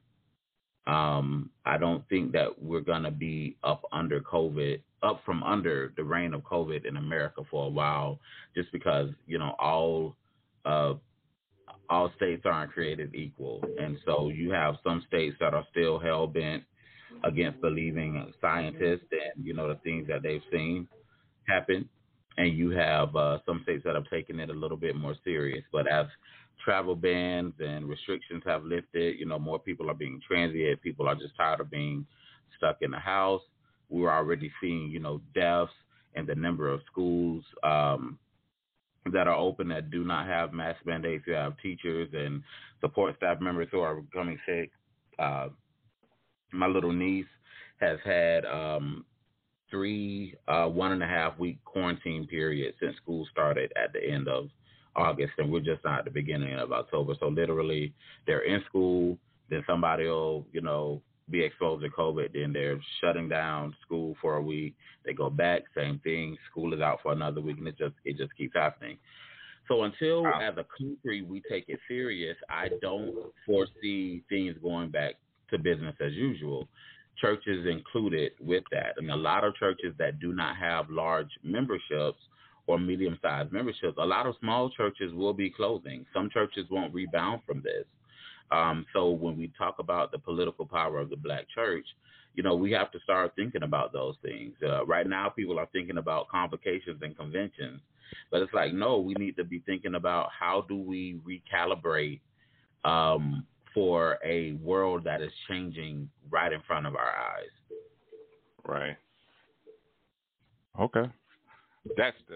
[SPEAKER 6] Um, I don't think that we're going to be up under COVID, up from under the reign of COVID in America for a while, just because, you know, all uh, all states aren't created equal. And so you have some states that are still hell-bent against believing scientists and, you know, the things that they've seen happen. And you have uh, some states that have taken it a little bit more serious. But as travel bans and restrictions have lifted, you know, more people are being transient. People are just tired of being stuck in the house. We're already seeing, you know, deaths and the number of schools um, that are open that do not have mask mandates. You have teachers and support staff members who are becoming sick. Uh, my little niece has had um, three uh, one and a half week quarantine periods since school started at the end of August, and we're just not at the beginning of October. So literally, they're in school, then somebody will, you know, be exposed to COVID, then they're shutting down school for a week. They go back, same thing. School is out for another week, and it just it just keeps happening. So until, wow. as a country, we take it serious, I don't foresee things going back to business as usual. Churches included with that, and a lot of churches that do not have large memberships or medium-sized memberships, a lot of small churches will be closing. Some churches won't rebound from this. Um, so when we talk about the political power of the Black church, you know, we have to start thinking about those things. Uh, right now, people are thinking about convocations and conventions, but it's like, no, we need to be thinking about how do we recalibrate um, for a world that is changing right in front of our eyes.
[SPEAKER 3] Right. Okay. That's the.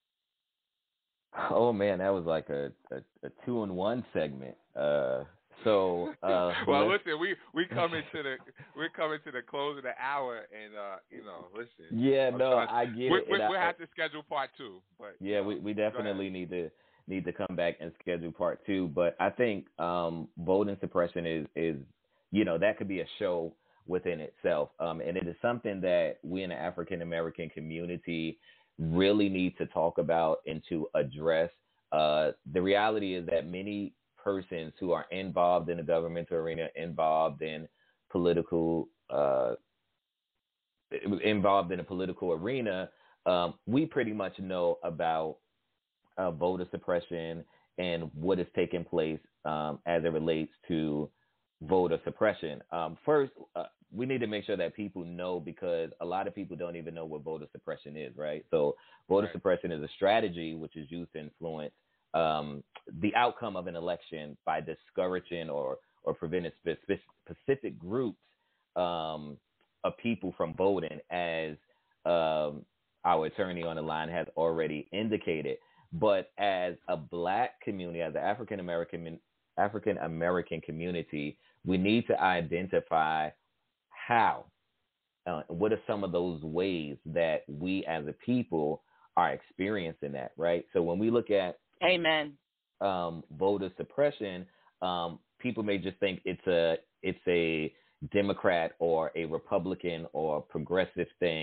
[SPEAKER 7] Oh man, that was like a, a, a two in one segment. Uh, so uh,
[SPEAKER 3] well, listen, we we coming to the we're coming to the close of the hour, and uh, you know, listen.
[SPEAKER 7] Yeah,
[SPEAKER 3] I'm
[SPEAKER 7] no,
[SPEAKER 3] trying,
[SPEAKER 7] I get
[SPEAKER 3] we,
[SPEAKER 7] it.
[SPEAKER 3] We,
[SPEAKER 7] we
[SPEAKER 3] we'll have to schedule part two, but
[SPEAKER 7] yeah, we, we definitely need to need to come back and schedule part two. But I think um, voting suppression is is you know that could be a show within itself, um, and it is something that we in the African American community really need to talk about and to address. Uh, the reality is that many persons who are involved in the governmental arena, involved in political, uh, involved in the political arena, um, we pretty much know about uh, voter suppression and what is taking place um, as it relates to voter suppression. Um, first, uh, we need to make sure that people know, because a lot of people don't even know what voter suppression is, right? So voter right. suppression is a strategy which is used to influence um, the outcome of an election by discouraging or, or preventing spe- specific groups um, of people from voting, as um, our attorney on the line has already indicated. But as a Black community, as an African American African American community, we need to identify how, uh, what are some of those ways that we as a people are experiencing that, right? So when we look at
[SPEAKER 5] Amen.
[SPEAKER 7] Um, voter suppression, um, people may just think it's a it's a Democrat or a Republican or progressive thing.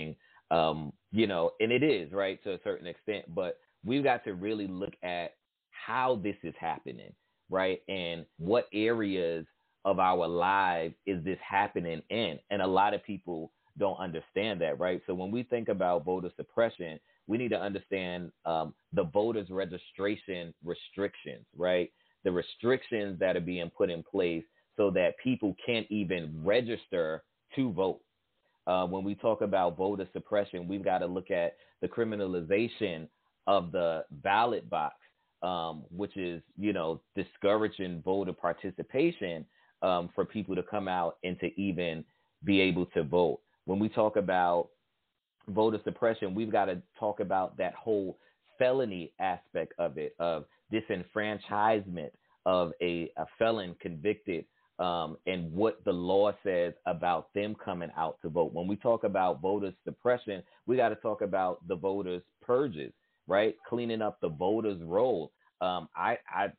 [SPEAKER 7] Um, you know, and it is, right, to a certain extent, but we've got to really look at how this is happening, right, and what areas of our lives is this happening in. And a lot of people don't understand that, right? So when we think about voter suppression, we need to understand um, the voters' registration restrictions, right? The restrictions that are being put in place so that people can't even register to vote. Uh, when we talk about voter suppression, we've got to look at the criminalization of the ballot box, um, which is, you know, discouraging voter participation um, for people to come out and to even be able to vote. When we talk about voter suppression, we've got to talk about that whole felony aspect of it, of disenfranchisement of a, a felon convicted, um, and what the law says about them coming out to vote. When we talk about voter suppression, we got to talk about the voters' purges, right? Cleaning up the voters' roll. Um, I, I,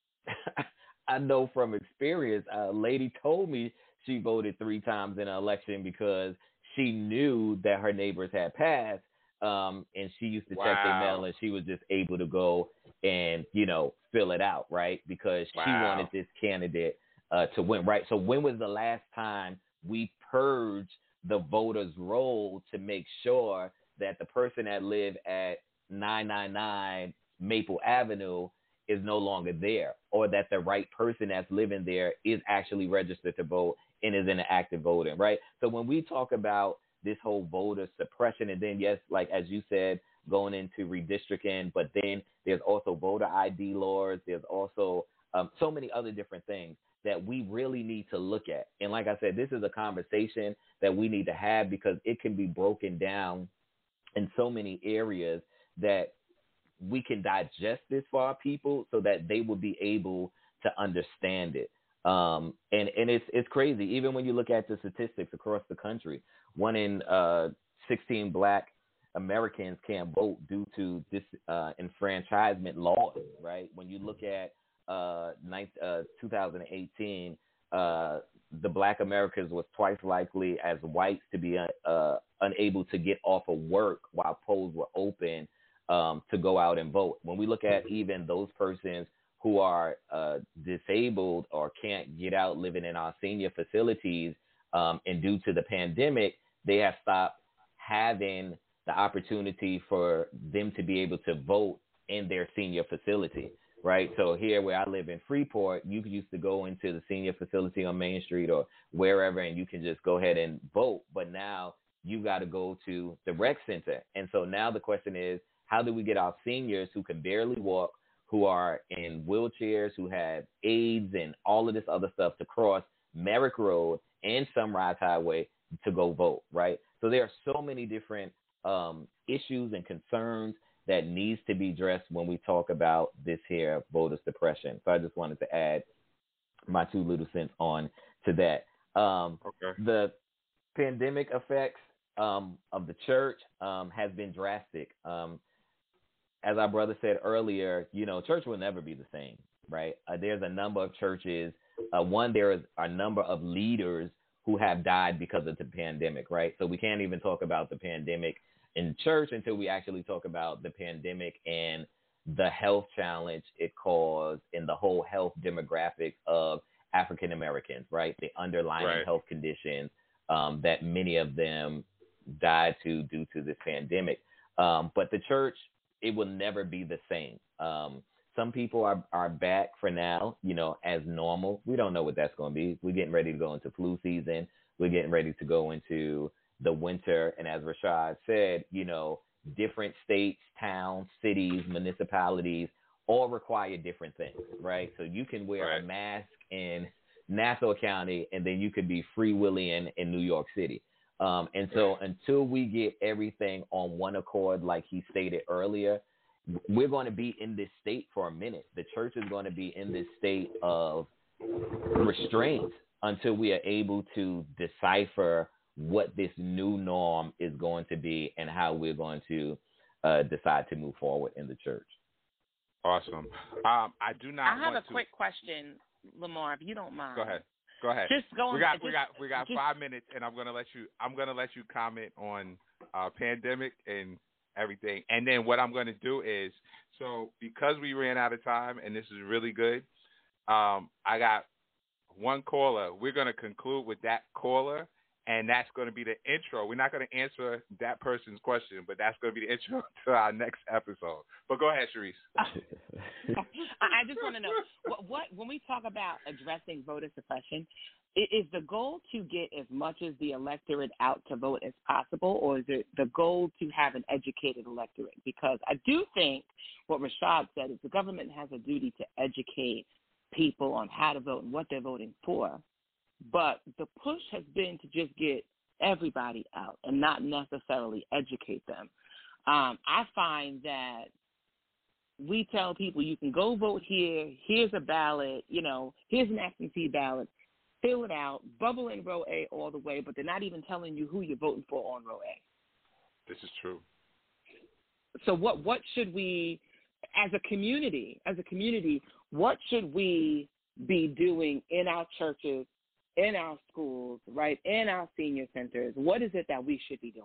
[SPEAKER 7] I know from experience, a lady told me she voted three times in an election because she knew that her neighbors had passed, um, and she used to
[SPEAKER 3] Wow.
[SPEAKER 7] check their mail, and she was just able to go and, you know, fill it out, right? Because
[SPEAKER 3] Wow.
[SPEAKER 7] she wanted this candidate uh, to win, right? So when was the last time we purged the voters' roll to make sure that the person that lived at nine ninety-nine Maple Avenue is no longer there, or that the right person that's living there is actually registered to vote and is in the active voting, right? So when we talk about this whole voter suppression, and then, yes, like as you said, going into redistricting, but then there's also voter I D laws. There's also um, so many other different things that we really need to look at. And like I said, this is a conversation that we need to have because it can be broken down in so many areas that we can digest this for our people so that they will be able to understand it. Um, and, and it's, it's crazy. Even when you look at the statistics across the country, one in uh, sixteen black Americans can't vote due to this uh, enfranchisement laws, right? When you look at uh, ninth, uh, two thousand eighteen, uh, the black Americans was twice likely as whites to be uh, unable to get off of work while polls were open um, to go out and vote. When we look at even those persons who are uh, disabled or can't get out living in our senior facilities, um, and due to the pandemic, they have stopped having the opportunity for them to be able to vote in their senior facility, right? So here where I live in Freeport, you used to go into the senior facility on Main Street or wherever, and you can just go ahead and vote. But now you got to go to the rec center. And so now the question is, how do we get our seniors who can barely walk, who are in wheelchairs, who have AIDS and all of this other stuff to cross Merrick Road and Sunrise Highway to go vote, right? So there are so many different um, issues and concerns that needs to be addressed when we talk about this here voter suppression. So I just wanted to add my two little cents on to that. Um,
[SPEAKER 3] okay.
[SPEAKER 7] The pandemic effects um, of the church um, has been drastic. Um, as our brother said earlier, you know, church will never be the same, right? Uh, there's a number of churches. Uh, one, there is a number of leaders who have died because of the pandemic, right? So we can't even talk about the pandemic in church until we actually talk about the pandemic and the health challenge it caused in the whole health demographic of African Americans, right? The underlying
[SPEAKER 3] right.
[SPEAKER 7] health conditions um, that many of them died to due to this pandemic. Um, but the church, it will never be the same. Um, some people are, are back for now, you know, as normal. We don't know what that's going to be. We're getting ready to go into flu season. We're getting ready to go into the winter. And as Rashad said, you know, different states, towns, cities, municipalities all require different things, right? So you can wear
[SPEAKER 3] right.
[SPEAKER 7] a mask in Nassau County and then you could be Free Willian in New York City. Um, and so until we get everything on one accord, like he stated earlier, we're going to be in this state for a minute. The church is going to be in this state of restraint until we are able to decipher what this new norm is going to be and how we're going to uh, decide to move forward in the church.
[SPEAKER 3] Awesome. Um, I do not
[SPEAKER 5] I have
[SPEAKER 3] want
[SPEAKER 5] a
[SPEAKER 3] to...
[SPEAKER 5] quick question, Lamar, if you don't mind.
[SPEAKER 3] Go ahead. Go ahead.
[SPEAKER 5] Just going.
[SPEAKER 3] We got
[SPEAKER 5] just,
[SPEAKER 3] we got we got
[SPEAKER 5] just,
[SPEAKER 3] five minutes, and I'm gonna let you. I'm gonna let you comment on uh, pandemic and everything. And then what I'm going to do is, so because we ran out of time, and this is really good, um, I got one caller. We're going to conclude with that caller, and that's going to be the intro. We're not going to answer that person's question, but that's going to be the intro to our next episode. But go ahead, Sharice.
[SPEAKER 5] I just want to know, what, what when we talk about addressing voter suppression, i- is the goal to get as much of the electorate out to vote as possible, or is it the goal to have an educated electorate? Because I do think what Rashad said is the government has a duty to educate people on how to vote and what they're voting for. But the push has been to just get everybody out and not necessarily educate them. Um, I find that we tell people you can go vote here, here's a ballot, you know, here's an absentee ballot, fill it out, bubble in row A all the way, but they're not even telling you who you're voting for on row A.
[SPEAKER 3] This is true.
[SPEAKER 5] So what, what should we, as a community, as a community, what should we be doing in our churches, in our schools, right, in our senior centers? What is it that we should be doing?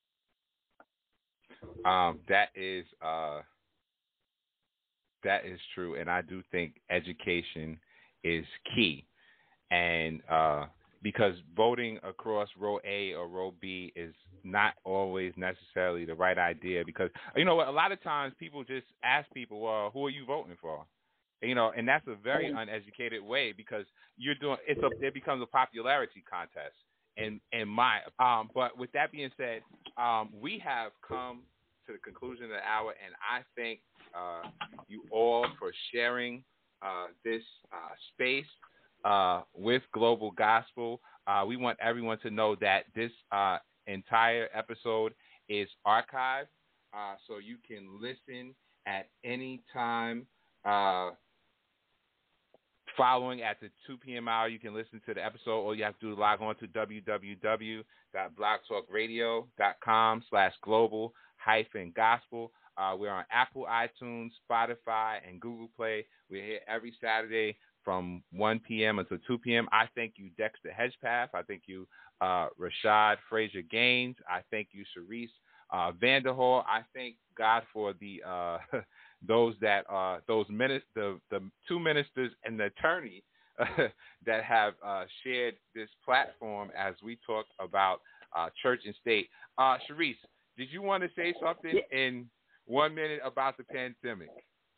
[SPEAKER 3] Um, that is uh, that is true, and I do think education is key. And uh, because voting across row A or row B is not always necessarily the right idea, because you know what, a lot of times people just ask people, well, who are you voting for? You know, and that's a very uneducated way, because you're doing it's a it becomes a popularity contest. In in my um, but with that being said, um, we have come to the conclusion of the hour, and I thank uh, you all for sharing uh, this uh, space uh, with Global Gospel. Uh, we want everyone to know that this uh, entire episode is archived, uh, so you can listen at any time. Uh, Following at the two p.m. hour, you can listen to the episode. All you have to do is log on to w w w dot blog talk radio dot com slash global hyphen gospel. Uh, we're on Apple, iTunes, Spotify, and Google Play. We're here every Saturday from one p.m. until two p.m. I thank you, Dexter Hedgepath. I thank you, uh, Rashad Frazier Gaines. I thank you, Sharice uh, Vanderhall. I thank God for the uh, those that uh, those minis- the the two ministers and the attorney uh, that have uh, shared this platform as we talk about uh, church and state. Uh, Sharice, did you want to say something yeah. in one minute about the pandemic?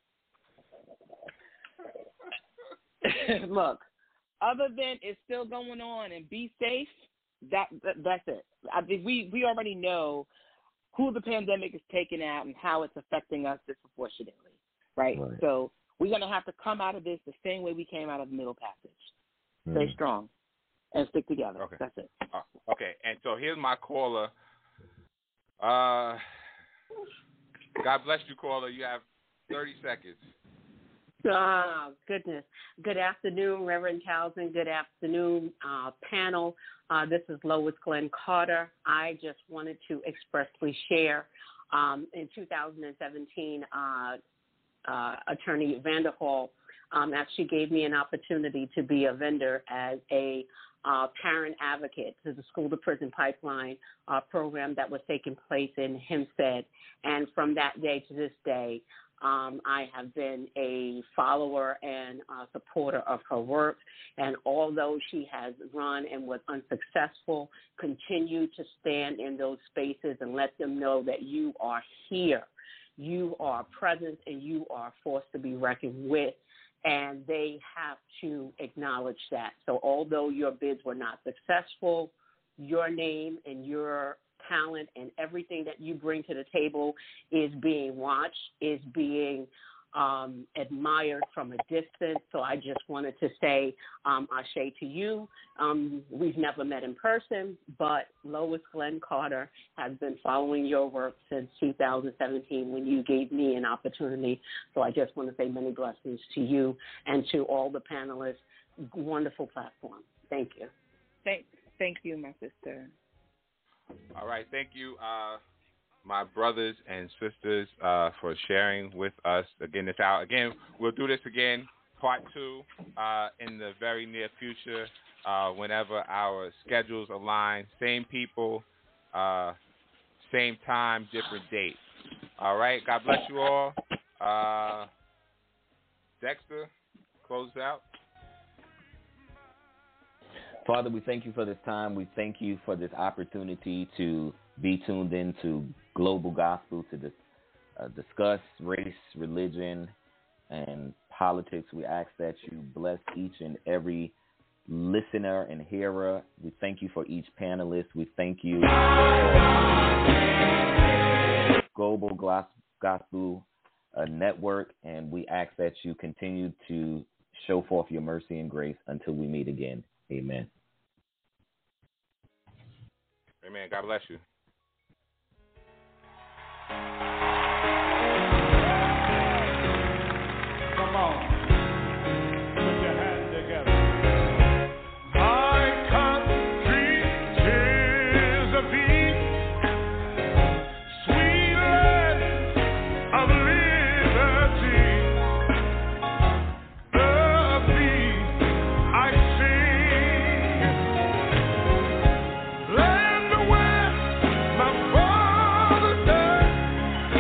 [SPEAKER 5] Look, other than it's still going on and be safe, that, that that's it. I mean, we we already know who the pandemic is taking out and how it's affecting us disproportionately, right? right. So we're going to have to come out of this the same way we came out of the Middle Passage. Mm. Stay strong and stick together.
[SPEAKER 3] Okay.
[SPEAKER 5] That's it.
[SPEAKER 3] Uh, okay, and so here's my caller. Uh, God bless you, caller. You have thirty seconds.
[SPEAKER 8] Oh, goodness. Good afternoon, Reverend Townsend. Good afternoon, uh, panel. Uh, this is Lois Glenn Carter. I just wanted to expressly share um, in two thousand seventeen, uh, uh, Attorney Vanderhall um, actually gave me an opportunity to be a vendor as a uh, parent advocate to the School to Prison Pipeline uh, program that was taking place in Hempstead. And from that day to this day, Um, I have been a follower and uh, supporter of her work, and although she has run and was unsuccessful, continue to stand in those spaces and let them know that you are here, you are present, and you are a force to be reckoned with, and they have to acknowledge that. So although your bids were not successful, your name and your talent and everything that you bring to the table is being watched, is being um, admired from a distance. So I just wanted to say, um, Ashe to you. Um, we've never met in person, but Lois Glenn Carter has been following your work since two thousand seventeen when you gave me an opportunity. So I just want to say many blessings to you and to all the panelists. Wonderful platform. Thank you.
[SPEAKER 5] Thank, thank you, my sister.
[SPEAKER 3] All right, thank you, uh, my brothers and sisters, uh, for sharing with us again this hour. Again, we'll do this again, part two, uh, in the very near future, uh, whenever our schedules align. Same people, uh, same time, different date. All right. God bless you all. Uh, Dexter, close out.
[SPEAKER 7] Father, we thank you for this time. We thank you for this opportunity to be tuned in to Global Gospel to dis- uh, discuss race, religion, and politics. We ask that you bless each and every listener and hearer. We thank you for each panelist. We thank you for Global Gospel uh, Network, and we ask that you continue to show forth your mercy and grace until we meet again. Amen.
[SPEAKER 3] Amen. God bless you.
[SPEAKER 9] Come on. Put your hands together. My country is a peace, sweet land of liberty. The peace I sing. Land where my father died.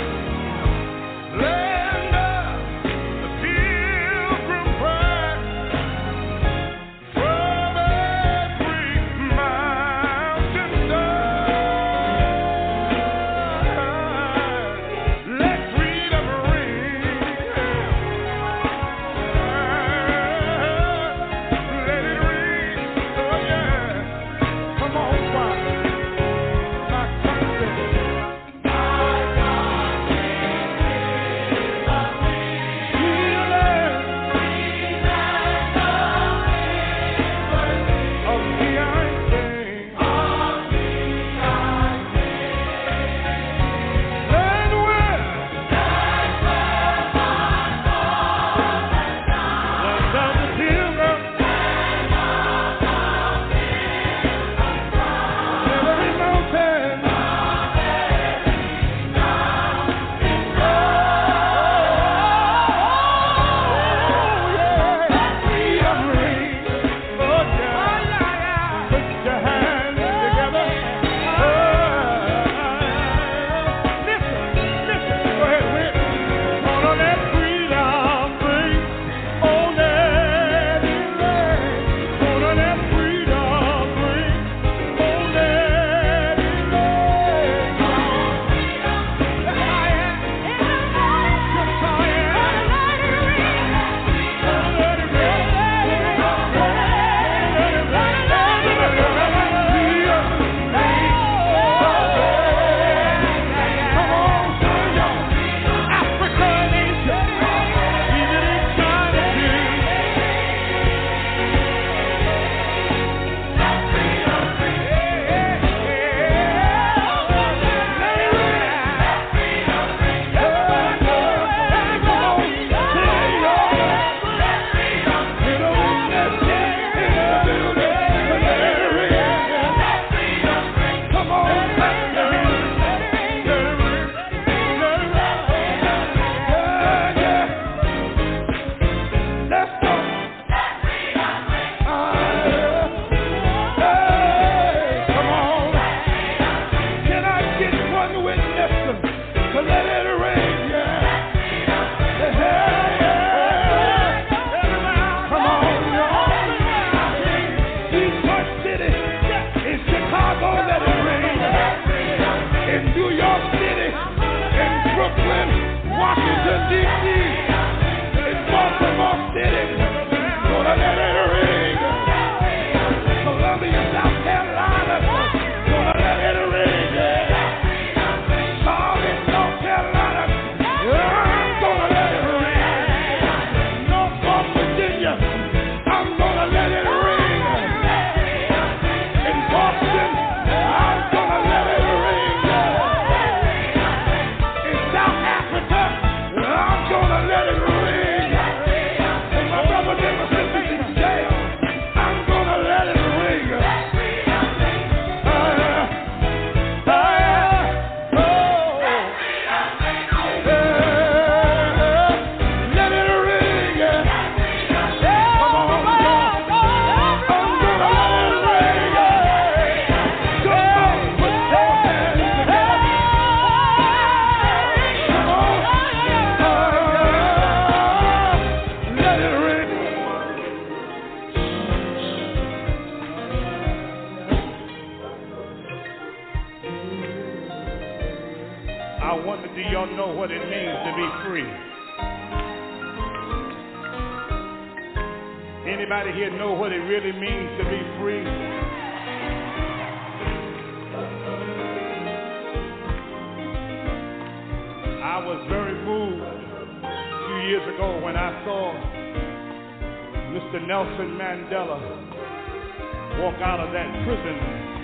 [SPEAKER 9] I wonder, do y'all know what it means to be free? Anybody here know what it really means to be free? I was very moved a few years ago when I saw Mister Nelson Mandela walk out of that prison